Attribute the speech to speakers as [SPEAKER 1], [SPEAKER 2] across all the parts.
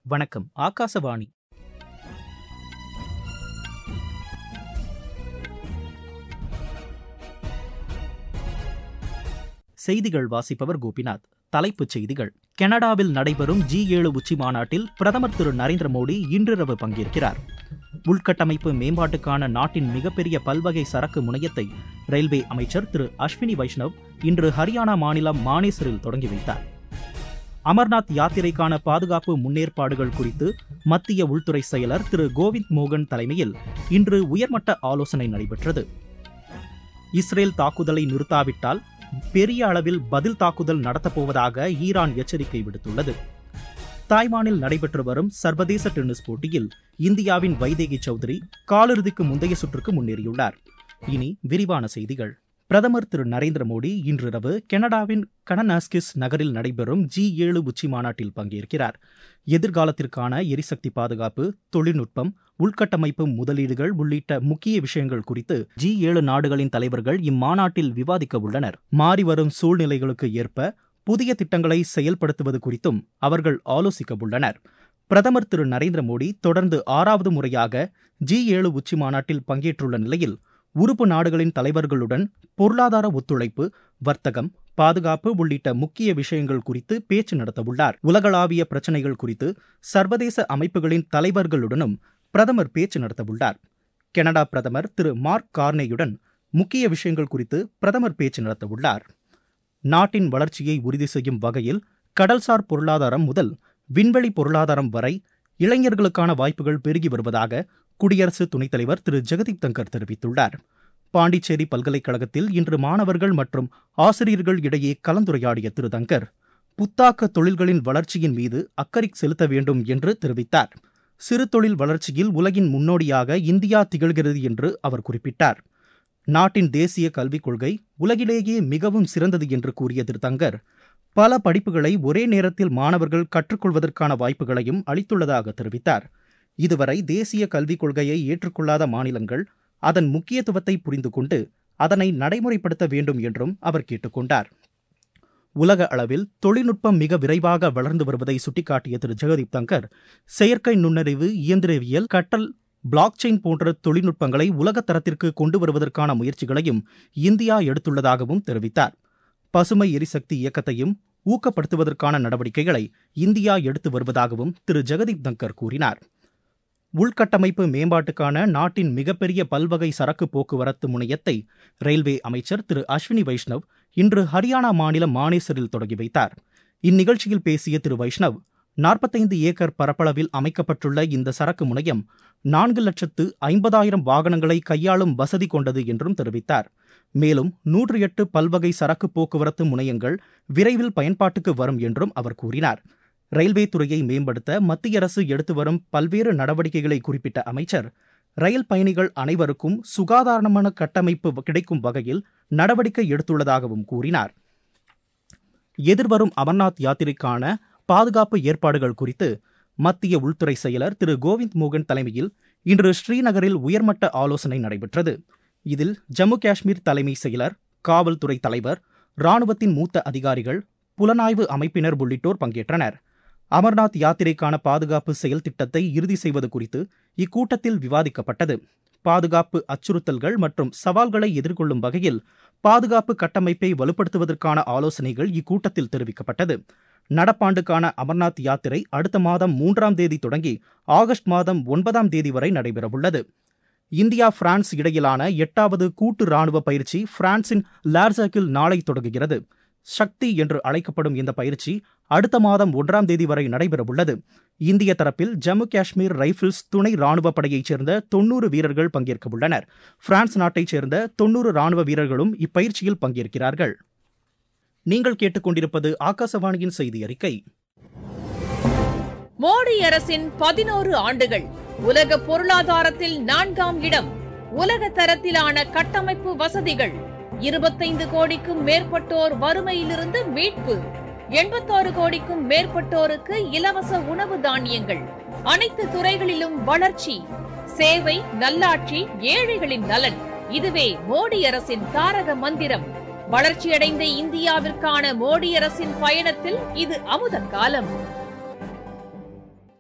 [SPEAKER 1] வணக்கம். ஆகாசவாணி. செய்திகள் வாசிப்பவர் கோபிநாத். தலைப்புச் செய்திகள். கனடாவில் நடைபெறும் G7 உச்சி மாநாட்டில் பிரதமர் திரு நரேந்திர மோடி இன்றிரவு பங்கேற்கிறார். உள்கட்டமைப்பு மேம்பாட்டுக்கான நாட்டின் மிகப்பெரிய பல்வகை சரக்கு முனையத்தை ரயில்வே அமைச்சர் திரு அஸ்வினி வைஷ்ணவ் இன்று ஹரியானா மாநிலம் மானேசரில் தொடங்கி வைத்தார். அமர்நாத் யாத்திரைக்கான பாதுகாப்பு முன்னேற்பாடுகள் குறித்து மத்திய உள்துறை செயலர் திரு கோவிந்த் மோகன் தலைமையில் இன்று உயர்மட்ட ஆலோசனை நடைபெற்றது. இஸ்ரேல் தாக்குதலை நிறுத்தாவிட்டால் பெரிய அளவில் பதில் தாக்குதல் நடத்தப்போவதாக ஈரான் எச்சரிக்கை விடுத்துள்ளது. தாய்வானில் நடைபெற்று வரும் சர்வதேச டென்னிஸ் போட்டியில் இந்தியாவின் வைதேகி சௌத்ரி காலிறுதிக்கு முந்தைய சுற்றுக்கு முன்னேறியுள்ளார். இனி விரிவான செய்திகள். பிரதமர் திரு நரேந்திர மோடி இன்றிரவு கனடாவின் கனனாஸ்கிஸ் நகரில் நடைபெறும் G7 உச்சி மாநாட்டில் பங்கேற்கிறார். எதிர்காலத்திற்கான எரிசக்தி பாதுகாப்பு, தொழில்நுட்பம், உள்கட்டமைப்பு முதலீடுகள் உள்ளிட்ட முக்கிய விஷயங்கள் குறித்து G7 நாடுகளின் தலைவர்கள் இம்மாநாட்டில் விவாதிக்க உள்ளனர். மாறிவரும் சூழ்நிலைகளுக்கு ஏற்ப புதிய திட்டங்களை செயல்படுத்துவது குறித்தும் அவர்கள் ஆலோசிக்க உள்ளனர். பிரதமர் திரு நரேந்திர மோடி தொடர்ந்து 6வது முறையாக G7 உச்சி மாநாட்டில் பங்கேற்றுள்ள நிலையில் உறுப்பு நாடுகளின் தலைவர்களுடன் பொருளாதார ஒத்துழைப்பு, வர்த்தகம், பாதுகாப்பு உள்ளிட்ட முக்கிய விஷயங்கள் குறித்து பேச்சு நடத்தவுள்ளார். உலகளாவிய பிரச்சினைகள் குறித்து சர்வதேச அமைப்புகளின் தலைவர்களுடனும் பிரதமர் பேச்சு நடத்தவுள்ளார். கனடா பிரதமர் திரு மார்க் கார்னேயுடன் முக்கிய விஷயங்கள் குறித்து பிரதமர் பேச்சு நடத்தவுள்ளார். நாட்டின் வளர்ச்சியை உறுதி செய்யும் வகையில் கடல்சார் பொருளாதாரம் முதல் விண்வெளி பொருளாதாரம் வரை இளைஞர்களுக்கான வாய்ப்புகள் பெருகி வருவதாக குடியரசு துணைத் தலைவர் திரு ஜெகதீப் தங்கர் தெரிவித்துள்ளார். பாண்டிச்சேரி பல்கலைக்கழகத்தில் இன்று மாணவர்கள் மற்றும் ஆசிரியர்கள் இடையே கலந்துரையாடிய திரு தங்கர் புத்தாக்க தொழில்களின் வளர்ச்சியின் மீது அக்கறை செலுத்த வேண்டும் என்று தெரிவித்தார். சிறு தொழில் வளர்ச்சியில் உலகின் முன்னோடியாக இந்தியா திகழ்கிறது என்று அவர் குறிப்பிட்டார். நாட்டின் தேசிய கல்விக் கொள்கை உலகிலேயே மிகவும் சிறந்தது என்று கூறிய திரு தங்கர் பல படிப்புகளை ஒரே நேரத்தில் மாணவர்கள் கற்றுக்கொள்வதற்கான வாய்ப்புகளையும் அளித்துள்ளதாக தெரிவித்தார். இதுவரை தேசிய கல்விக் கொள்கையை ஏற்றுக்கொள்ளாத மாநிலங்கள் அதன் முக்கியத்துவத்தை புரிந்து கொண்டு அதனை நடைமுறைப்படுத்த வேண்டும் என்றும் அவர் கேட்டுக்கொண்டார். உலக அளவில் தொழில்நுட்பம் மிக விரைவாக வளர்ந்து வருவதை சுட்டிக்காட்டிய திரு ஜெகதீப் தங்கர் செயற்கை நுண்ணறிவு, இயந்திரவியல், கற்றல், பிளாக் செயின் போன்ற தொழில்நுட்பங்களை உலக தரத்திற்கு கொண்டு வருவதற்கான முயற்சிகளையும் இந்தியா எடுத்துள்ளதாகவும் தெரிவித்தார். பசுமை எரிசக்தி இயக்கத்தையும் ஊக்கப்படுத்துவதற்கான நடவடிக்கைகளை இந்தியா எடுத்து வருவதாகவும் திரு ஜெகதீப் தங்கர் கூறினார். உள்கட்டமைப்பு மேம்பாட்டுக்கான நாட்டின் மிகப்பெரிய பல்வகை சரக்கு போக்குவரத்து முனையத்தை ரயில்வே அமைச்சர் திரு அஸ்வினி வைஷ்ணவ் இன்று ஹரியானா மாநிலம் மானேசரில் தொடங்கி வைத்தார். இந்நிகழ்ச்சியில் பேசிய திரு வைஷ்ணவ் 45 ஏக்கர் பரப்பளவில் அமைக்கப்பட்டுள்ள இந்த சரக்கு முனையம் 4,50,000 வாகனங்களை கையாளும் வசதி கொண்டது என்றும் தெரிவித்தார். மேலும் 108 பல்வகை சரக்கு போக்குவரத்து முனையங்கள் விரைவில் பயன்பாட்டுக்கு வரும் என்றும் அவர் கூறினார். ரயில்வே துறையை மேம்படுத்த மத்திய அரசு எடுத்து வரும் பல்வேறு நடவடிக்கைகளை குறிப்பிட்ட அமைச்சர் ரயில் பயணிகள் அனைவருக்கும் சுகாதாரமான கட்டமைப்பு கிடைக்கும் வகையில் நடவடிக்கை எடுத்துள்ளதாகவும் கூறினார். எதிர்வரும் அமர்நாத் யாத்திரைக்கான பாதுகாப்பு ஏற்பாடுகள் குறித்து மத்திய உள்துறை செயலர் திரு கோவிந்த் மோகன் தலைமையில் இன்று ஸ்ரீநகரில் உயர்மட்ட ஆலோசனை நடைபெற்றது. இதில் ஜம்மு காஷ்மீர் தலைமை செயலர், காவல்துறை தலைவர், இராணுவத்தின் மூத்த அதிகாரிகள், புலனாய்வு அமைப்பினர் உள்ளிட்டோர் பங்கேற்றனர். அமர்நாத் யாத்திரைக்கான பாதுகாப்பு செயல் திட்டத்தை இறுதி செய்வது குறித்து இக்கூட்டத்தில் விவாதிக்கப்பட்டது. பாதுகாப்பு அச்சுறுத்தல்கள் மற்றும் சவால்களை எதிர்கொள்ளும் வகையில் பாதுகாப்பு கட்டமைப்பை வலுப்படுத்துவதற்கான ஆலோசனைகள் இக்கூட்டத்தில் தெரிவிக்கப்பட்டது. நடப்பாண்டுக்கான அமர்நாத் யாத்திரை அடுத்த மாதம் 3ஆம் தேதி தொடங்கி ஆகஸ்ட் மாதம் 9ஆம் தேதி வரை நடைபெறவுள்ளது. இந்தியா பிரான்ஸ் இடையிலான 8வது கூட்டு ராணுவ பயிற்சி பிரான்சின் லார்சாக்கில் நாளை தொடங்குகிறது. சக்தி என்று அழைக்கப்படும் இந்த பயிற்சி அடுத்த மாதம் 1ஆம் தேதி வரை நடைபெறவுள்ளது. இந்திய தரப்பில் ஜம்மு காஷ்மீர் ரைபிள்ஸ் துணை ராணுவ படையைச் சேர்ந்த 90 வீரர்கள் பங்கேற்க உள்ளனர். பிரான்ஸ் நாட்டைச் சேர்ந்த 90 ராணுவ வீரர்களும் இப்பயிற்சியில் பங்கேற்கிறார்கள். நீங்கள் கேட்டுக்கொண்டிருப்பது ஆகாசவாணியின் செய்தி அறிக்கை.
[SPEAKER 2] மோடி அரசின் 11 ஆண்டுகள். உலக பொருளாதாரத்தில் 4ஆம் இடம். உலக தரத்திலான கட்டமைப்பு வசதிகள். 25 கோடிக்கும் மேற்பட்டோர் வறுமையிலிருந்து மீட்பு. 86 கோடிக்கும் மேற்பட்டோருக்கு இலவச உணவு தானியங்கள். அனைத்து துறைகளிலும் வளர்ச்சி. சேவை, நல்லாட்சி, ஏழைகளின் நலன். இதுவே மோடி அரசின் தாரக மந்திரம். வளர்ச்சியடைந்த இந்தியாவிற்கான மோடி அரசின் பயணத்தில் இது அமுத காலம்.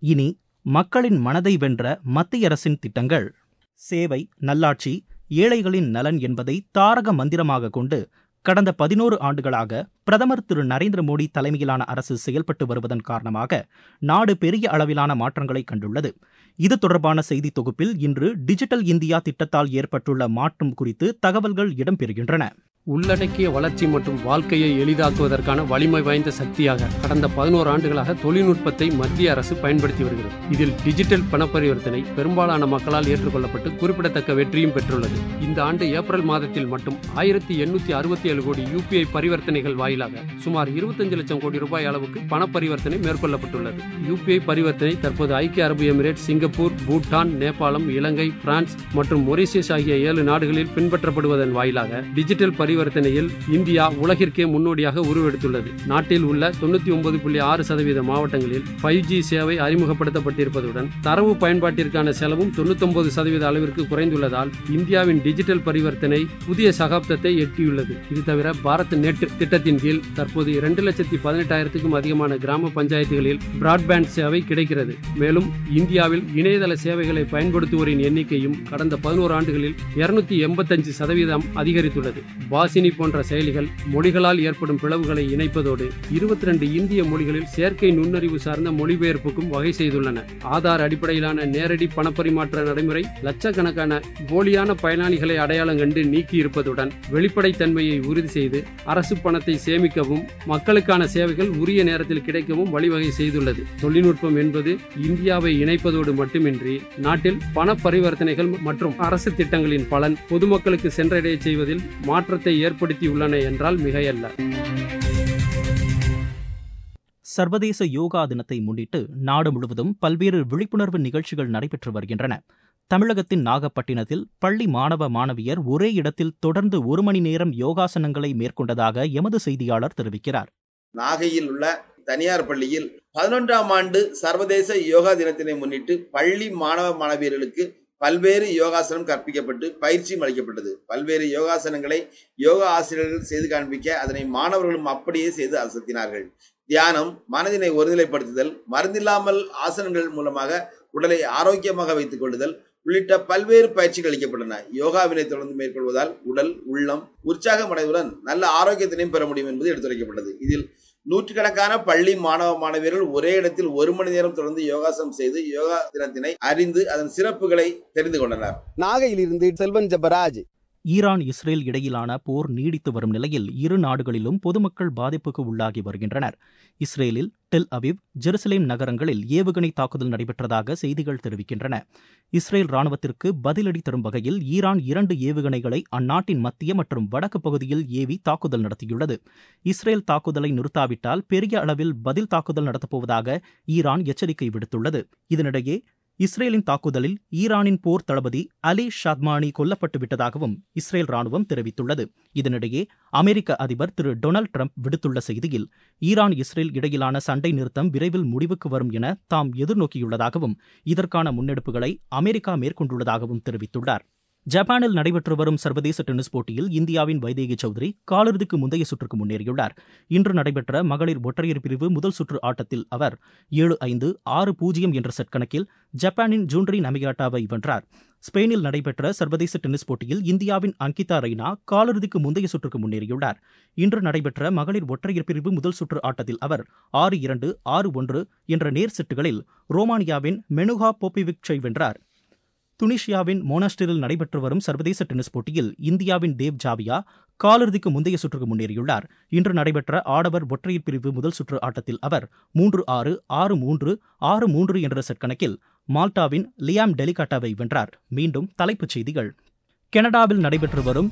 [SPEAKER 1] இனி மக்களின் மனதை வென்ற மத்திய அரசின் திட்டங்கள். சேவை, நல்லாட்சி, ஏழைகளின் நலன் என்பதை தாரக மந்திரமாக கொண்டு கடந்த 11 ஆண்டுகளாக பிரதமர் திரு நரேந்திர மோடி தலைமையிலான அரசு செயல்பட்டு வருவதன் காரணமாக நாடு பெரிய அளவிலான மாற்றங்களை கண்டுள்ளது. இது தொடர்பான செய்தி தொகுப்பில் இன்று டிஜிட்டல் இந்தியா திட்டத்தால் ஏற்பட்டுள்ள மாற்றம் குறித்து தகவல்கள் இடம்பெறுகின்றன.
[SPEAKER 3] உள்ளடக்கிய வளர்ச்சி மற்றும் வாழ்க்கையை எளிதாக்குவதற்கான வலிமை வாய்ந்த சக்தியாக கடந்த 11 ஆண்டுகளாக தொழில்நுட்பத்தை மத்திய அரசு பயன்படுத்தி வருகிறது. இதில் டிஜிட்டல் பண பரிவர்த்தனை பெரும்பாலான மக்களால் ஏற்றுக்கொள்ளப்பட்டு குறிப்பிடத்தக்க வெற்றியும் பெற்றுள்ளது. இந்த ஆண்டு ஏப்ரல் மாதத்தில் மட்டும் 1867 கோடி UPI பரிவர்த்தனைகள் வாயிலாக சுமார் 25 லட்சம் கோடி ரூபாய் அளவுக்கு பண பரிவர்த்தனை மேற்கொள்ளப்பட்டுள்ளது. UPI பரிவர்த்தனை தற்போது ஐக்கிய அரபு எமிரேட், சிங்கப்பூர், பூட்டான், நேபாளம், இலங்கை, பிரான்ஸ் மற்றும் மொரீசியஸ் ஆகிய 7 நாடுகளில் பின்பற்றப்படுவதன் வாயிலாக டிஜிட்டல் பரிவர்த்தனையில் இந்தியா உலகிற்கே முன்னோடியாக உருவெடுத்துள்ளது. நாட்டில் உள்ள 99.6% மாவட்டங்களில் 5G சேவை அறிமுகப்படுத்தப்பட்டிருப்பதுடன் தரவு பயன்பாட்டிற்கான செலவும் 99% அளவிற்கு குறைந்துள்ளதால் இந்தியாவின் டிஜிட்டல் பரிவர்த்தனை புதிய சகாப்தத்தை எட்டியுள்ளது. இது தவிர பாரத் நெட் திட்டத்தின் கீழ் தற்போது 2,18,000க்கும் அதிகமான கிராம பஞ்சாயத்துகளில் பிராட்பேண்ட் சேவை கிடைக்கிறது. மேலும் இந்தியாவில் இணையதள சேவைகளை பயன்படுத்துவோரின் எண்ணிக்கையும் கடந்த 11 ஆண்டுகளில் 285% அதிகரித்துள்ளது. வாசினி போன்ற செயலிகள் மொழிகளால் ஏற்படும் பிளவுகளை இணைப்பதோடு 22 இந்திய மொழிகளில் செயற்கை நுண்ணறிவு சார்ந்த மொழிபெயர்ப்புக்கும் வகை செய்துள்ளன. ஆதார் அடிப்படையிலான நேரடி பணப்பரிமாற்ற நடைமுறை லட்சக்கணக்கான போலியான பயனாளிகளை அடையாளம் கண்டு நீக்கி இருப்பதுடன் வெளிப்படைத்தன்மையை உறுதி செய்து அரசு பணத்தை சேமிக்கவும் மக்களுக்கான சேவைகள் உரிய நேரத்தில் கிடைக்கவும் வழிவகை செய்துள்ளது. தொழில்நுட்பம் என்பது இந்தியாவை இணைப்பதோடு மட்டுமின்றி நாட்டில் பண பரிவர்த்தனைகள் மற்றும் அரசு திட்டங்களின் பலன் பொதுமக்களுக்கு சென்றடைய செய்வதில் மாற்றத்தை ஏற்படுத்தியுள்ளன என்றால் மிகையல்ல.
[SPEAKER 1] சர்வதேச யோகா தினத்தை முன்னிட்டு நாடு முழுவதும் பல்வேறு விழிப்புணர்வு நிகழ்ச்சிகள் நடைபெற்று வருகின்றன. தமிழகத்தின் நாகப்பட்டினத்தில் பள்ளி மாணவ மாணவியர் ஒரே இடத்தில் தொடர்ந்து 1 மணி நேரம் யோகாசனங்களை மேற்கொண்டதாக எமது செய்தியாளர் தெரிவிக்கிறார்.
[SPEAKER 4] நாகையில் உள்ள தனியார் பள்ளியில் 11ஆம் ஆண்டு சர்வதேச யோகா தினத்தினை முன்னிட்டு பள்ளி மாணவ மாணவியர்களுக்கு பல்வேறு யோகாசனம் கற்பிக்கப்பட்டு பயிற்சியும் அளிக்கப்பட்டது. பல்வேறு யோகாசனங்களை யோகா ஆசிரியர்கள் செய்து காண்பிக்க அதனை மாணவர்களும் அப்படியே செய்து அசத்தினார்கள். தியானம், மனதினை ஒருநிலைப்படுத்துதல், மருந்தில்லாமல் ஆசனங்கள் மூலமாக உடலை ஆரோக்கியமாக வைத்துக் கொள்ளுதல் உள்ளிட்ட பல்வேறு பயிற்சிகள் அளிக்கப்பட்டன. யோகாவினை தொடர்ந்து மேற்கொள்வதால் உடல், உள்ளம் உற்சாகமடைவுடன் நல்ல ஆரோக்கியத்தினையும் பெற முடியும் என்பது எடுத்துரைக்கப்பட்டது. இதில் நூற்றுக்கணக்கான பள்ளி மாணவ மாணவியர்கள் ஒரே இடத்தில் 1 மணி நேரம் தொடர்ந்து யோகாசனம் செய்து யோகா தினத்தினை அறிந்து அதன் சிறப்புகளை தெரிந்து கொண்டனர்.
[SPEAKER 5] நாகையிலிருந்து செல்வன் ஜெபராஜ்.
[SPEAKER 1] ஈரான், இஸ்ரேல் இடையிலான போர் நீடித்து வரும் நிலையில் இரு நாடுகளிலும் பொதுமக்கள் பாதிப்புக்கு உள்ளாகி வருகின்றனர். இஸ்ரேலில் டெல் அவிவ், ஜெருசலேம் நகரங்களில் ஏவுகணை தாக்குதல் நடைபெற்றதாக செய்திகள் தெரிவிக்கின்றன. இஸ்ரேல் ராணுவத்திற்கு பதிலடி தரும் வகையில் ஈரான் 2 ஏவுகணைகளை அந்நாட்டின் மத்திய மற்றும் வடக்கு பகுதியில் ஏவி தாக்குதல் நடத்தியுள்ளது. இஸ்ரேல் தாக்குதலை நிறுத்தாவிட்டால் பெரிய அளவில் பதில் தாக்குதல் நடத்தப்போவதாக ஈரான் எச்சரிக்கை விடுத்துள்ளது. இதனிடையே இஸ்ரேலின் தாக்குதலில் ஈரானின் போர் தளபதி அலி ஷாத்மானி கொல்லப்பட்டு விட்டதாகவும் இஸ்ரேல் ராணுவம் தெரிவித்துள்ளது. இதனிடையே அமெரிக்க அதிபர் திரு டொனால்டு டிரம்ப் விடுத்துள்ள செய்தியில் ஈரான், இஸ்ரேல் இடையிலான சண்டை நிறுத்தம் விரைவில் முடிவுக்கு வரும் என தாம் எதிர்நோக்கியுள்ளதாகவும் இதற்கான முன்னெடுப்புகளை அமெரிக்கா மேற்கொண்டுள்ளதாகவும் தெரிவித்துள்ளார். ஜப்பானில் நடைபெற்று வரும் சர்வதேச டென்னிஸ் போட்டியில் இந்தியாவின் வைதேகி சௌத்ரி காலிறுதிக்கு முந்தைய சுற்றுக்கு முன்னேறியுள்ளார். இன்று நடைபெற்ற மகளிர் ஒற்றையர் பிரிவு முதல் சுற்று ஆட்டத்தில் அவர் 7-5, 6-0 என்ற செட் கணக்கில் ஜப்பானின் ஜூன்ரி நமியாட்டாவை வென்றார். ஸ்பெயினில் நடைபெற்ற சர்வதேச டென்னிஸ் போட்டியில் இந்தியாவின் அங்கிதா ரெய்னா காலிறுதிக்கு முந்தைய சுற்றுக்கு முன்னேறியுள்ளார். இன்று நடைபெற்ற மகளிர் ஒற்றையர் பிரிவு முதல் சுற்று ஆட்டத்தில் அவர் 6-2, 6-1 என்ற நேர் செட்டுகளில் ரோமானியாவின் மெனுகா போபிவிச்சை வென்றார். துனிஷியாவின் மோனாஸ்டரில் நடைபெற்று வரும் சர்வதேச டென்னிஸ் போட்டியில் இந்தியாவின் தேவ் ஜாவியா காலிறுதிக்கு முந்தைய சுற்றுக்கு முன்னேறியுள்ளார். இன்று நடைபெற்ற ஆடவர் ஒற்றையர் பிரிவு முதல் சுற்று ஆட்டத்தில் அவர் 3-6, 6-3, 6-3 என்ற செட் கணக்கில் மால்டாவின் லியாம் டெலிகாட்டாவை வென்றார். மீண்டும் தலைப்புச் செய்திகள். கனடாவில் நடைபெற்று வரும்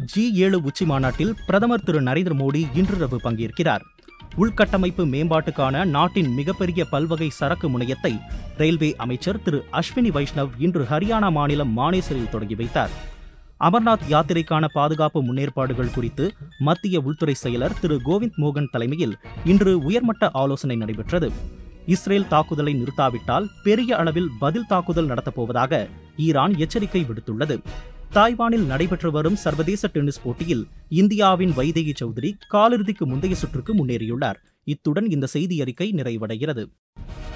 [SPEAKER 1] G7 உச்சி மாநாட்டில் பிரதமர் திரு நரேந்திர மோடி இன்றிரவு பங்கேற்கிறார். உள்கட்டமைப்பு மேம்பாட்டுக்கான நாட்டின் மிகப்பெரிய பல்வகை சரக்கு முனையத்தை ரயில்வே அமைச்சர் திரு அஸ்வினி வைஷ்ணவ் இன்று ஹரியானா மாநிலம் மானேசரில் தொடங்கி வைத்தார். அமர்நாத் யாத்திரைக்கான பாதுகாப்பு முன்னேற்பாடுகள் குறித்து மத்திய உள்துறை செயலர் திரு கோவிந்த் மோகன் தலைமையில் இன்று உயர்மட்ட ஆலோசனை நடைபெற்றது. இஸ்ரேல் தாக்குதலை நிறுத்தாவிட்டால் பெரிய அளவில் பதில் தாக்குதல் நடத்தப்போவதாக ஈரான் எச்சரிக்கை விடுத்துள்ளது. தாய்வானில் நடைபெற்று வரும் சர்வதேச டென்னிஸ் போட்டியில் இந்தியாவின் வைதேகி சௌத்ரி காலிறுதிக்கு முந்தைய சுற்றுக்கு முன்னேறியுள்ளார். இத்துடன் இந்த செய்தி அறிக்கை நிறைவடைகிறது.